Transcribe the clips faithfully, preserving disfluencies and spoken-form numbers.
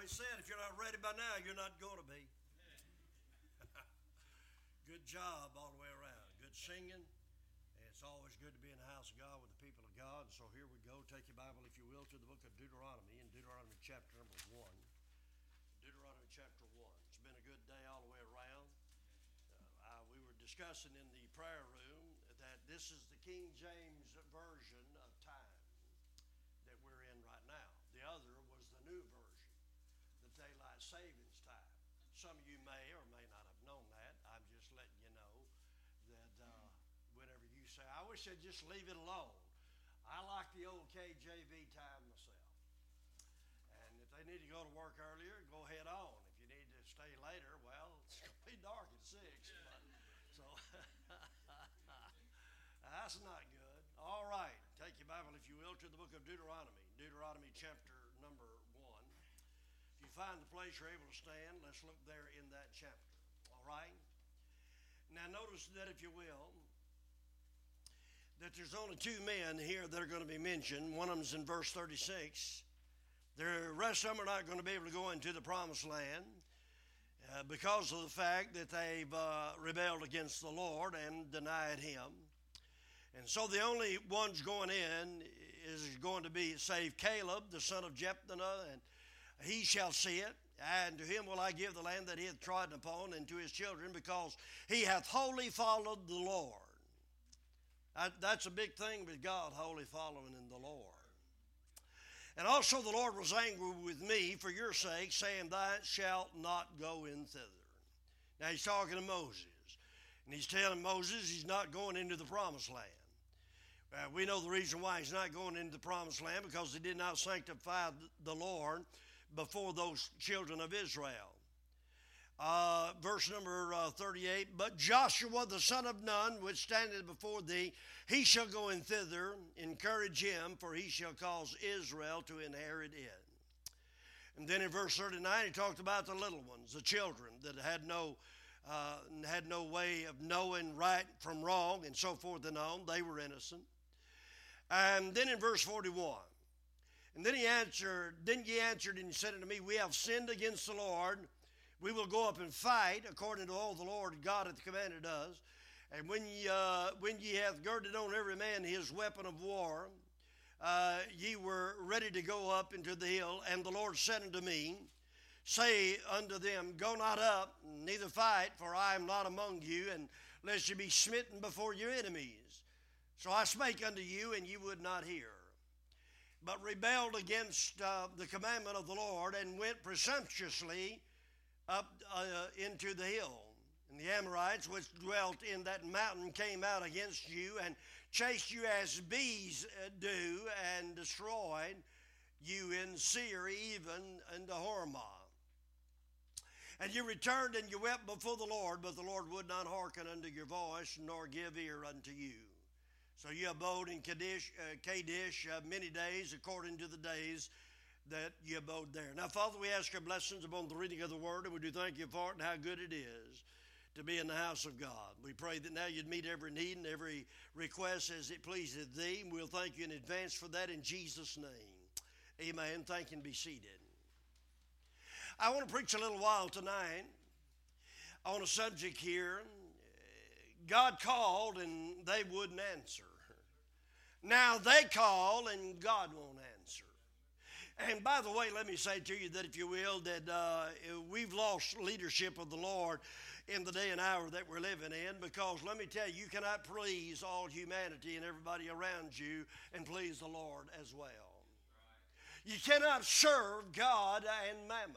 always said, if you're not ready by now, you're not going to be. Good job all the way around. Good singing. It's always good to be in the house of God with the people of God. So here we go. Take your Bible, if you will, to the book of Deuteronomy, in Deuteronomy chapter number one. Deuteronomy chapter one. It's been a good day all the way around. Uh, I, we were discussing in the prayer room that this is the King James version of time that we're in right now. The other was the new version, the daylight savings time. Some of you may or may not have known that. I'm just letting you know that uh, whenever you say, I wish I'd just leave it alone. I like the old K J V time myself. And if they need to go to work earlier, go ahead on. If you need to stay later, well, it's going to be dark at six. But, so that's not good. All right. Take your Bible, if you will, to the book of Deuteronomy. Deuteronomy chapter number one. If you find the place you're able to stand, let's look there in that chapter. All right? Now notice that, if you will, that there's only two men here that are going to be mentioned. One of them's in verse thirty-six. The rest of them are not going to be able to go into the promised land uh, because of the fact that they've uh, rebelled against the Lord and denied Him. And so the only ones going in is going to be, save Caleb, the son of Jephunneh, and he shall see it. And to him will I give the land that he hath trodden upon, and to his children, because he hath wholly followed the Lord. That, that's a big thing with God, wholly following in the Lord. And also the Lord was angry with me for your sake, saying, Thou shalt not go in thither. Now he's talking to Moses. And he's telling Moses he's not going into the promised land. Uh, we know the reason why he's not going into the promised land, because he did not sanctify the Lord before those children of Israel. Uh, verse number uh, thirty-eight, But Joshua the son of Nun, which standeth before thee, he shall go in thither, encourage him, for he shall cause Israel to inherit it. And then in verse thirty-nine, he talked about the little ones, the children that had no uh, had no way of knowing right from wrong, and so forth and on. They were innocent. And then in verse forty-one, and then he answered, then ye answered and said unto me, We have sinned against the Lord. We will go up and fight according to all the Lord God hath commanded us. And when ye, uh, when ye hath girded on every man his weapon of war, uh, ye were ready to go up into the hill. And the Lord said unto me, Say unto them, Go not up, neither fight, for I am not among you, and lest ye be smitten before your enemies. So I spake unto you, and ye would not hear, but rebelled against uh, the commandment of the Lord, and went presumptuously up uh, into the hill. And the Amorites which dwelt in that mountain came out against you, and chased you as bees do, and destroyed you in Seir, even unto Hormah. And you returned and you wept before the Lord, but the Lord would not hearken unto your voice, nor give ear unto you. So you abode in Kadesh, uh, Kadesh uh, many days, according to the days that you abode there. Now, Father, we ask your blessings upon the reading of the word, and we do thank you for it and how good it is to be in the house of God. We pray that now you'd meet every need and every request as it pleases thee, and we'll thank you in advance for that in Jesus' name. Amen. Thank you, and be seated. I want to preach a little while tonight on a subject here. God called and they wouldn't answer. Now they call and God won't answer. And by the way, let me say to you that, if you will, that uh, we've lost leadership of the Lord in the day and hour that we're living in, because let me tell you, you cannot please all humanity and everybody around you and please the Lord as well. You cannot serve God and mammon.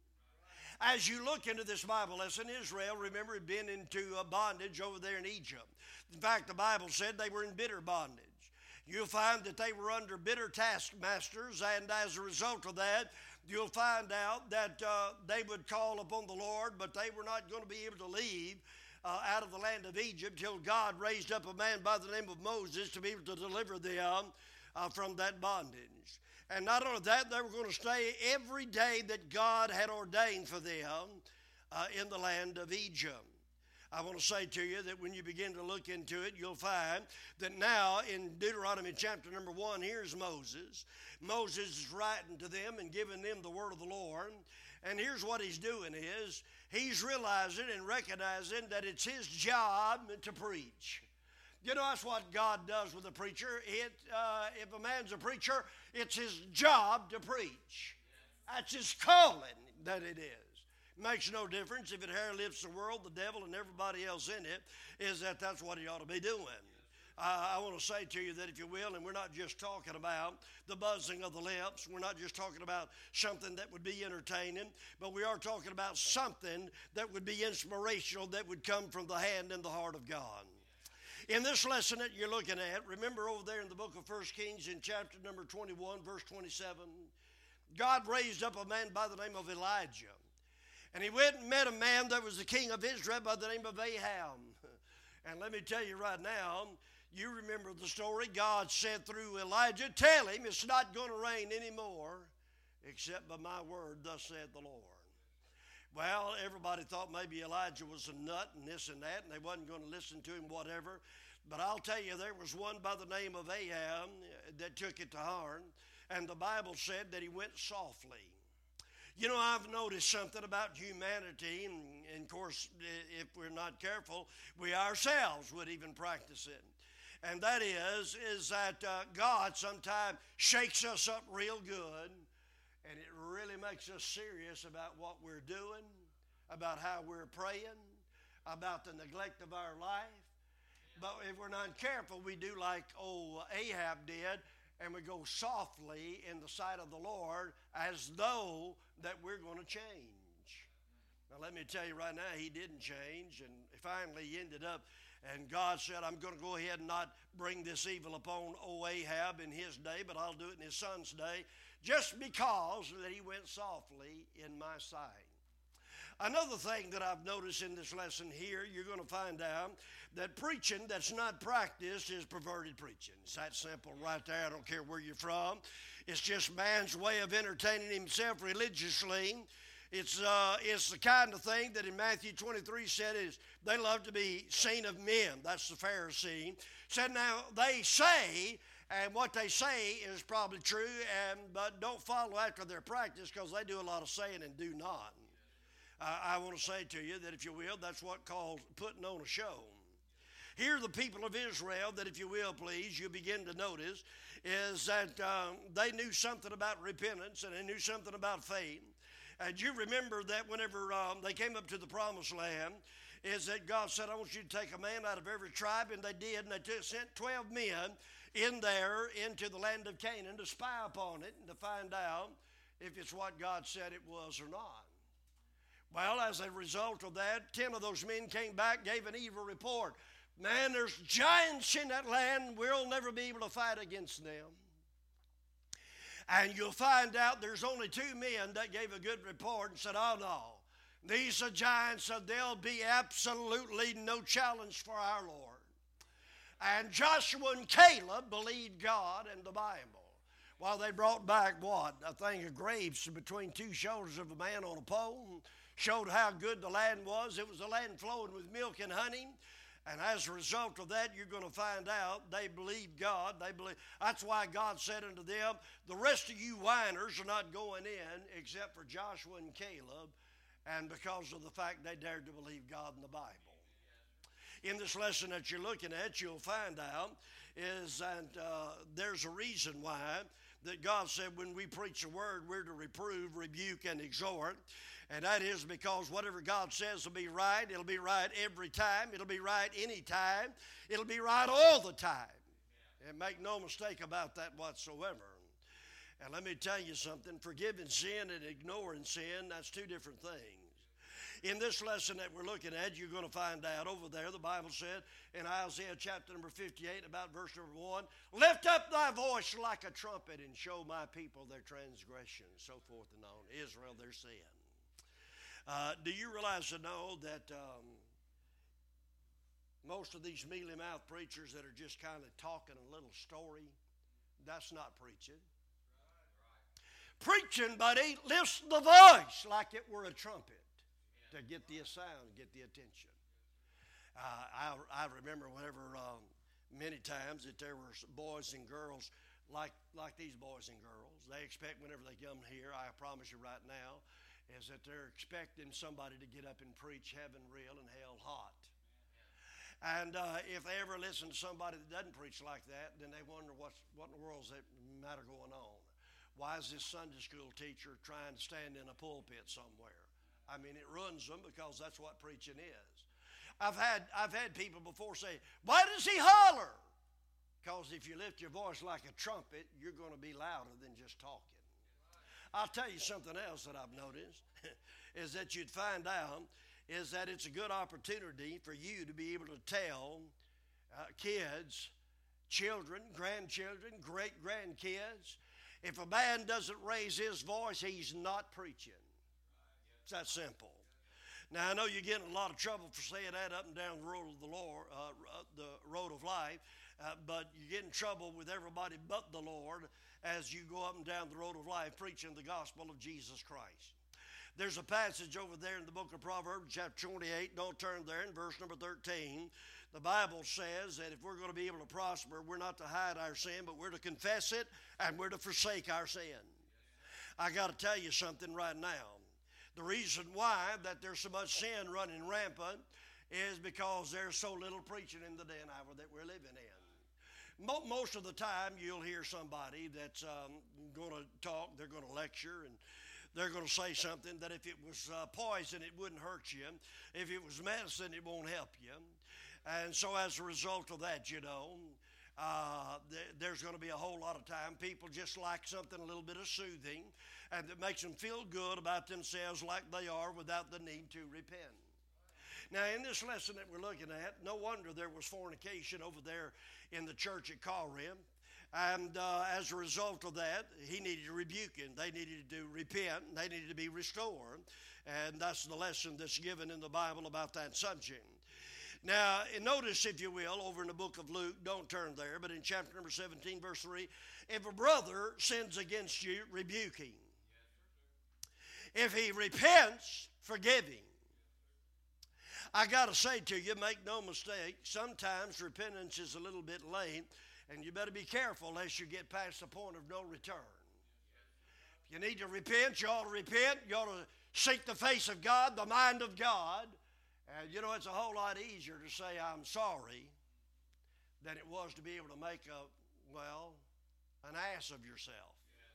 As you look into this Bible lesson, Israel, remember, had been into a bondage over there in Egypt. In fact, the Bible said they were in bitter bondage. You'll find that they were under bitter taskmasters, and as a result of that, you'll find out that uh, they would call upon the Lord, but they were not going to be able to leave uh, out of the land of Egypt till God raised up a man by the name of Moses to be able to deliver them uh, from that bondage. And not only that, they were going to stay every day that God had ordained for them uh, in the land of Egypt. I want to say to you that when you begin to look into it, you'll find that now in Deuteronomy chapter number one, here's Moses. Moses is writing to them and giving them the word of the Lord. And here's what he's doing is he's realizing and recognizing that it's his job to preach. You know, that's what God does with a preacher. It, uh, if a man's a preacher, it's his job to preach. That's his calling that it is. Makes no difference if it hair lifts the world, the devil, and everybody else in it, is that that's what he ought to be doing. Uh, I want to say to you that if you will, and we're not just talking about the buzzing of the lips, we're not just talking about something that would be entertaining, but we are talking about something that would be inspirational, that would come from the hand and the heart of God. In this lesson that you're looking at, remember over there in the book of First Kings in chapter number twenty-one, verse twenty-seven, God raised up a man by the name of Elijah. And he went and met a man that was the king of Israel by the name of Ahab. And let me tell you right now, you remember the story. God said through Elijah, tell him it's not going to rain anymore except by my word, thus saith the Lord. Well, everybody thought maybe Elijah was a nut and this and that, and they wasn't going to listen to him, whatever. But I'll tell you, there was one by the name of Ahab that took it to heart, and the Bible said that he went softly. You know, I've noticed something about humanity, and, and of course, if we're not careful, we ourselves would even practice it. And that is, is that uh, God sometimes shakes us up real good, and it really makes us serious about what we're doing, about how we're praying, about the neglect of our life. But if we're not careful, we do like old Ahab did, and we go softly in the sight of the Lord as though that we're going to change. Now, let me tell you right now, he didn't change, and finally he ended up, and God said, I'm going to go ahead and not bring this evil upon old Ahab in his day, but I'll do it in his son's day, just because that he went softly in my sight. Another thing that I've noticed in this lesson here, you're going to find out that preaching that's not practiced is perverted preaching. It's that simple right there. I don't care where you're from. It's just man's way of entertaining himself religiously. It's, uh, it's the kind of thing that in Matthew twenty-three said is they love to be seen of men. That's the Pharisee. Said now they say, and what they say is probably true, and but don't follow after their practice because they do a lot of saying and do not. Uh, I want to say to you that if you will, that's what called putting on a show. Here the people of Israel that if you will please, you begin to notice is that um, they knew something about repentance and they knew something about faith. And you remember that whenever um, they came up to the promised land, is that God said, I want you to take a man out of every tribe, and they did, and they took, sent twelve men in there into the land of Canaan to spy upon it and to find out if it's what God said it was or not. Well, as a result of that, ten of those men came back, gave an evil report. Man, there's giants in that land. We'll never be able to fight against them. And you'll find out there's only two men that gave a good report and said, oh, no, these are giants, so there'll be absolutely no challenge for our Lord. And Joshua and Caleb believed God and the Bible. While they brought back what? A thing of grapes between two shoulders of a man on a pole, and showed how good the land was. It was a land flowing with milk and honey. And as a result of that, you're going to find out they believed God. They believe. That's why God said unto them, the rest of you whiners are not going in except for Joshua and Caleb, and because of the fact they dared to believe God in the Bible. In this lesson that you're looking at, you'll find out is that uh, there's a reason why that God said when we preach the word, we're to reprove, rebuke, and exhort. And that is because whatever God says will be right. It'll be right every time. It'll be right any time. It'll be right all the time. And make no mistake about that whatsoever. And let me tell you something. Forgiving sin and ignoring sin, that's two different things. In this lesson that we're looking at, you're going to find out over there, the Bible said in Isaiah chapter number fifty-eight, about verse number one, lift up thy voice like a trumpet and show my people their transgressions, so forth and on, Israel their sin. Uh, do you realize to know that um, most of these mealy-mouthed preachers that are just kind of talking a little story, that's not preaching. Right, right. Preaching, buddy, lifts the voice like it were a trumpet to get the sound, get the attention. Uh, I, I remember whenever um, many times that there were boys and girls like like these boys and girls. They expect whenever they come here, I promise you right now, is that they're expecting somebody to get up and preach heaven real and hell hot. And uh, if they ever listen to somebody that doesn't preach like that, then they wonder what's, what in the world's that matter going on. Why is this Sunday school teacher trying to stand in a pulpit somewhere? I mean, it ruins them because that's what preaching is. I've had, I've had people before say, why does he holler? Because if you lift your voice like a trumpet, you're going to be louder than just talking. I'll tell you something else that I've noticed is that you'd find out is that it's a good opportunity for you to be able to tell uh, kids, children, grandchildren, great-grandkids, if a man doesn't raise his voice, he's not preaching. It's that simple. Now, I know you get in a lot of trouble for saying that up and down the road of the Lord, uh, the road of life, uh, but you get in trouble with everybody but the Lord as you go up and down the road of life preaching the gospel of Jesus Christ. There's a passage over there in the book of Proverbs, chapter twenty-eight. Don't turn there, in verse number thirteen. The Bible says that if we're going to be able to prosper, we're not to hide our sin, but we're to confess it and we're to forsake our sin. I got to tell you something right now. The reason why that there's so much sin running rampant is because there's so little preaching in the day and hour that we're living in. Most of the time, you'll hear somebody that's um, going to talk, they're going to lecture, and they're going to say something that if it was uh, poison, it wouldn't hurt you. If it was medicine, it won't help you. And so as a result of that, you know, uh, th- there's going to be a whole lot of time people just like something a little bit of soothing and that makes them feel good about themselves like they are without the need to repent. Now, in this lesson that we're looking at, no wonder there was fornication over there in the church at Corinth. And uh, as a result of that, he needed rebuking. They needed to repent. They needed to be restored. And that's the lesson that's given in the Bible about that subject. Now, notice, if you will, over in the book of Luke, don't turn there, but in chapter number seventeen, verse three, if a brother sins against you, rebuke him. If he repents, forgive him. I got to say to you, make no mistake, sometimes repentance is a little bit late, and you better be careful lest you get past the point of no return. If you need to repent, you ought to repent. You ought to seek the face of God, the mind of God. And you know, it's a whole lot easier to say I'm sorry than it was to be able to make a, well, an ass of yourself.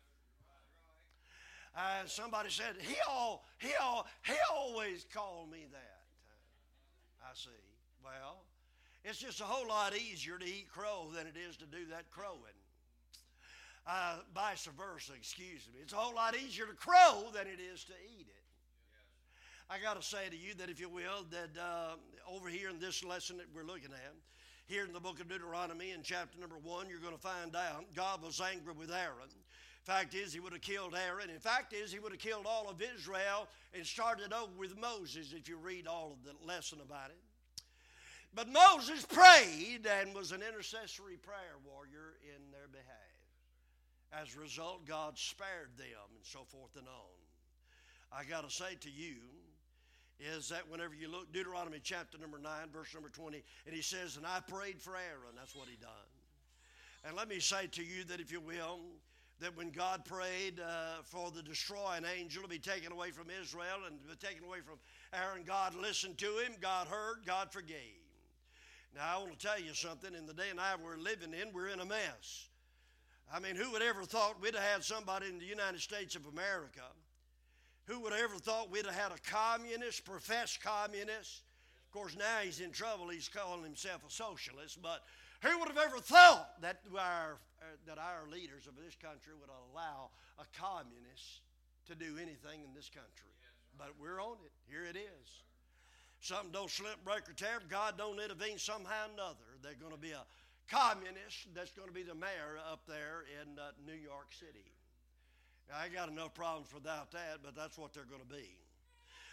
Uh, somebody said, he, all, he, all, he always called me that. I see. Well, it's just a whole lot easier to eat crow than it is to do that crowing. Uh, vice versa, excuse me. It's a whole lot easier to crow than it is to eat it. I got to say to you that, if you will, that uh, over here in this lesson that we're looking at, here in the book of Deuteronomy in chapter number one, you're going to find out God was angry with Aaron. Fact is, he would have killed Aaron. In fact is, he would have killed all of Israel and started over with Moses if you read all of the lesson about it. But Moses prayed and was an intercessory prayer warrior in their behalf. As a result, God spared them and so forth and on. I got to say to you is that whenever you look, Deuteronomy chapter number nine, verse number twenty, and he says, and I prayed for Aaron. That's what he done. And let me say to you that, if you will, that when God prayed uh, for the destroying angel to be taken away from Israel and to be taken away from Aaron, God listened to him, God heard, God forgave. Now, I want to tell you something. In the day and hour we're living in, we're in a mess. I mean, who would ever thought we'd have had somebody in the United States of America? Who would have ever thought we'd have had a communist, professed communist? Of course, now he's in trouble. He's calling himself a socialist. But who would have ever thought that our, uh, that our leaders of this country would allow a communist to do anything in this country? But we're on it. Here it is. Something don't slip, break, or tear. God don't intervene somehow or another. There's going to be a communist that's going to be the mayor up there in uh, New York City. Now, I got enough problems without that, but that's what they're going to be.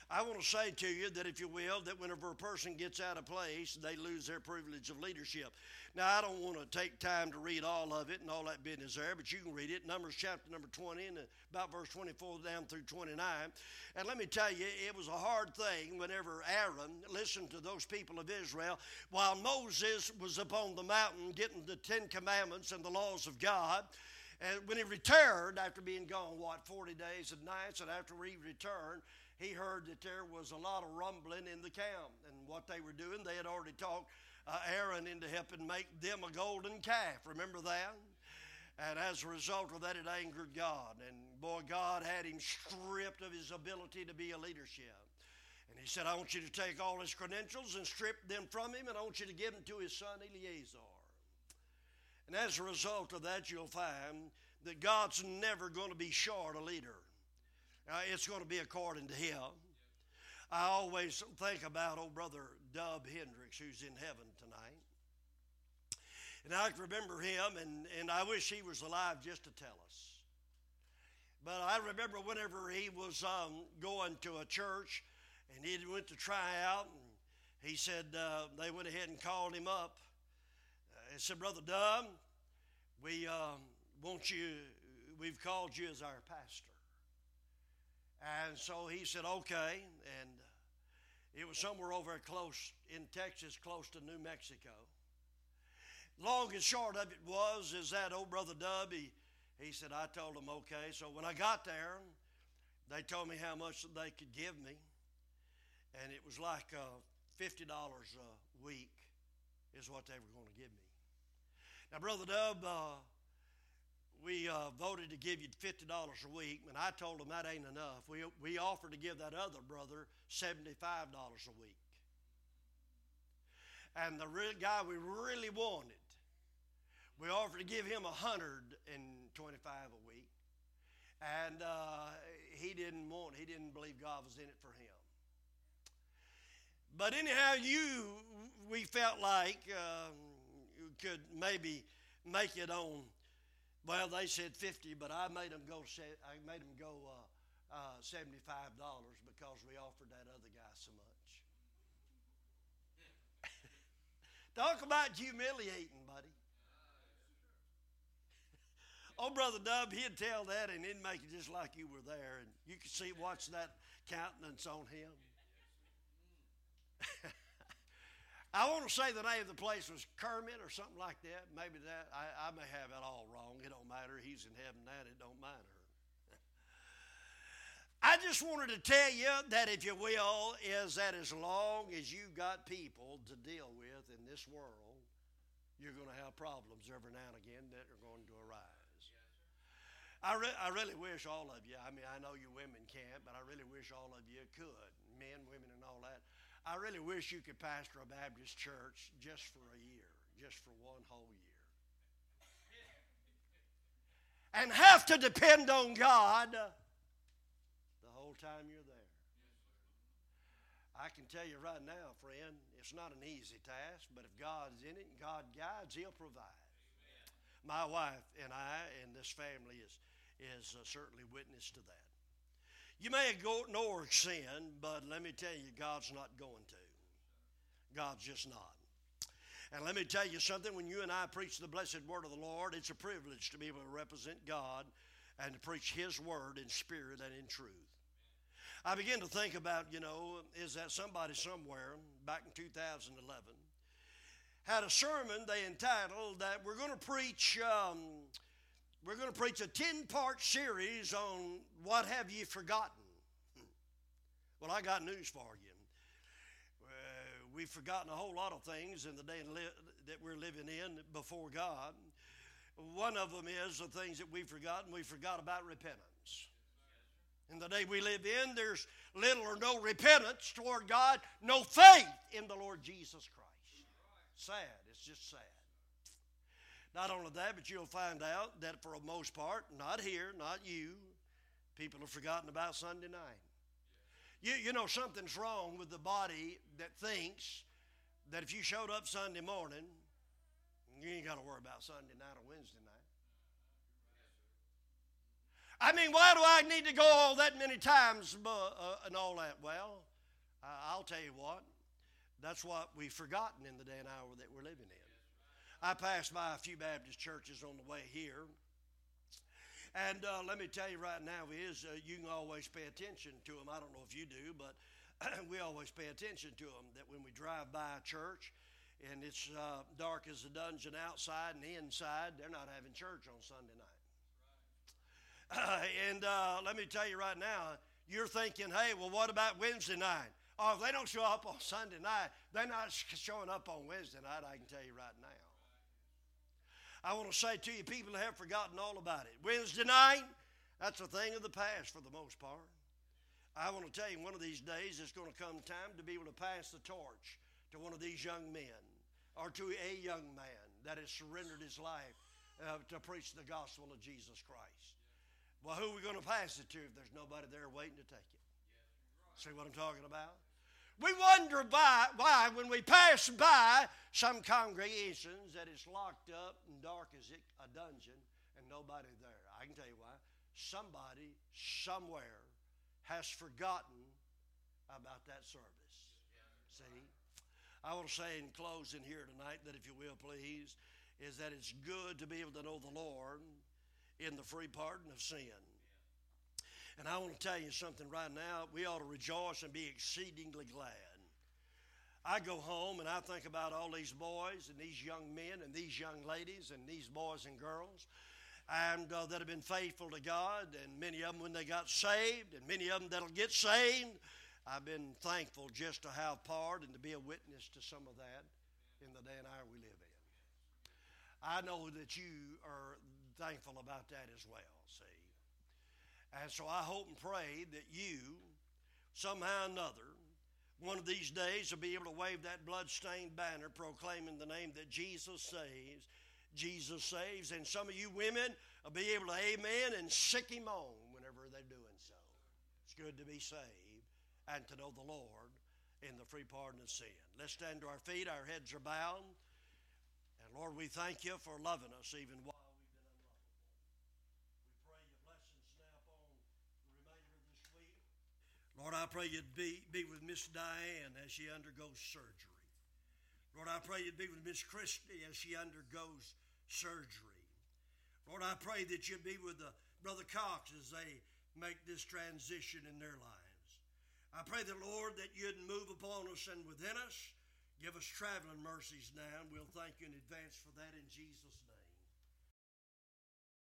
I want to say to you that, if you will, that whenever a person gets out of place, they lose their privilege of leadership. Now, I don't want to take time to read all of it and all that business there, but you can read it. Numbers chapter number twenty, and about verse twenty-four down through twenty-nine. And let me tell you, it was a hard thing whenever Aaron listened to those people of Israel while Moses was upon the mountain getting the Ten Commandments and the laws of God. And when he returned, after being gone, what, forty days and nights, and after he returned, he heard that there was a lot of rumbling in the camp. And what they were doing, they had already talked uh, Aaron into helping make them a golden calf. Remember that? And as a result of that, it angered God. And boy, God had him stripped of his ability to be a leadership. And he said, I want you to take all his credentials and strip them from him, and I want you to give them to his son Eleazar. And as a result of that, you'll find that God's never going to be short a leader. Uh, it's going to be according to him. I always think about old brother Dub Hendricks, who's in heaven tonight. And I can remember him, and, and I wish he was alive just to tell us. But I remember whenever he was um, going to a church, and he went to try out, and he said, uh, they went ahead and called him up. He said, Brother Dub, we um, want you, we've called you as our pastor. And so he said, okay. And it was somewhere over close in Texas, close to New Mexico. Long and short of it was, is that old brother Dub, he, he said, I told him, okay. So when I got there, they told me how much they could give me. And it was like uh, fifty dollars a week is what they were going to give me. Now, Brother Dub, uh, we uh, voted to give you fifty dollars a week, and I told them that ain't enough. We, we offered to give that other brother seventy-five dollars a week. And the real guy we really wanted, we offered to give him one hundred twenty-five dollars a week. And uh, he didn't want, he didn't believe God was in it for him. But anyhow, you, we felt like um, you could maybe make it on, well, they said fifty, but I made them go, I made them go uh, uh, seventy-five dollars because we offered that other guy so much. Talk about humiliating, buddy. Oh, Brother Dub, he'd tell that, and he'd make it just like you were there, and you could see, watch that countenance on him. I want to say the name of the place was Kermit or something like that. Maybe that. I, I may have it all wrong. It don't matter. He's in heaven now. It don't matter. I just wanted to tell you that, if you will, is that as long as you got people to deal with in this world, you're going to have problems every now and again that are going to arise. I, re- I really wish all of you, I mean, I know you women can't, but I really wish all of you could, men, women, and all that. I really wish you could pastor a Baptist church just for a year, just for one whole year. And have to depend on God the whole time you're there. I can tell you right now, friend, it's not an easy task, but if God's in it and God guides, He'll provide. My wife and I and this family is, is uh, certainly witness to that. You may ignore sin, but let me tell you, God's not going to. God's just not. And let me tell you something, when you and I preach the blessed word of the Lord, it's a privilege to be able to represent God and to preach His word in spirit and in truth. I begin to think about, you know, is that somebody somewhere back in two thousand eleven had a sermon they entitled that we're going to preach, um, we're going to preach a ten-part series on what have you forgotten. Well, I got news for you. Uh, we've forgotten a whole lot of things in the day that we're living in before God. One of them is the things that we've forgotten. We forgot about repentance. In the day we live in, there's little or no repentance toward God, no faith in the Lord Jesus Christ. Sad. It's just sad. Not only that, but you'll find out that for the most part, not here, not you, people have forgotten about Sunday night. You, you know, something's wrong with the body that thinks that if you showed up Sunday morning, you ain't got to worry about Sunday night or Wednesday night. I mean, why do I need to go all that many times uh, uh, and all that? Well, uh, I'll tell you what. That's what we've forgotten in the day and hour that we're living in. I passed by a few Baptist churches on the way here. And uh, let me tell you right now is uh, you can always pay attention to them. I don't know if you do, but we always pay attention to them. That when we drive by a church and it's uh, dark as a dungeon outside and inside, they're not having church on Sunday night. Uh, and uh, let me tell you right now, you're thinking, hey, well, what about Wednesday night? Oh, if they don't show up on Sunday night, they're not showing up on Wednesday night, I can tell you right now. I want to say to you, people have forgotten all about it. Wednesday night, that's a thing of the past for the most part. I want to tell you, one of these days, it's going to come time to be able to pass the torch to one of these young men or to a young man that has surrendered his life uh, to preach the gospel of Jesus Christ. Well, who are we going to pass it to if there's nobody there waiting to take it? See what I'm talking about? We wonder why, why when we pass by some congregations that it's locked up and dark as a dungeon and nobody there. I can tell you why. Somebody somewhere has forgotten about that service. See? I want to say in closing here tonight that if you will please, is that it's good to be able to know the Lord in the free pardon of sin. And I want to tell you something right now. We ought to rejoice and be exceedingly glad. I go home and I think about all these boys and these young men and these young ladies and these boys and girls and uh, that have been faithful to God, and many of them when they got saved and many of them that'll get saved. I've been thankful just to have part and to be a witness to some of that in the day and hour we live in. I know that you are thankful about that as well, see. And so I hope and pray that you, somehow or another, one of these days will be able to wave that blood-stained banner proclaiming the name that Jesus saves. Jesus saves. And some of you women will be able to amen and sick him on whenever they're doing so. It's good to be saved and to know the Lord in the free pardon of sin. Let's stand to our feet. Our heads are bowed. And Lord, we thank you for loving us even while Lord, I pray you'd be, be with Miss Diane as she undergoes surgery. Lord, I pray you'd be with Miss Christy as she undergoes surgery. Lord, I pray that you'd be with the Brother Cox as they make this transition in their lives. I pray that, Lord, that you'd move upon us and within us. Give us traveling mercies now, and we'll thank you in advance for that in Jesus' name.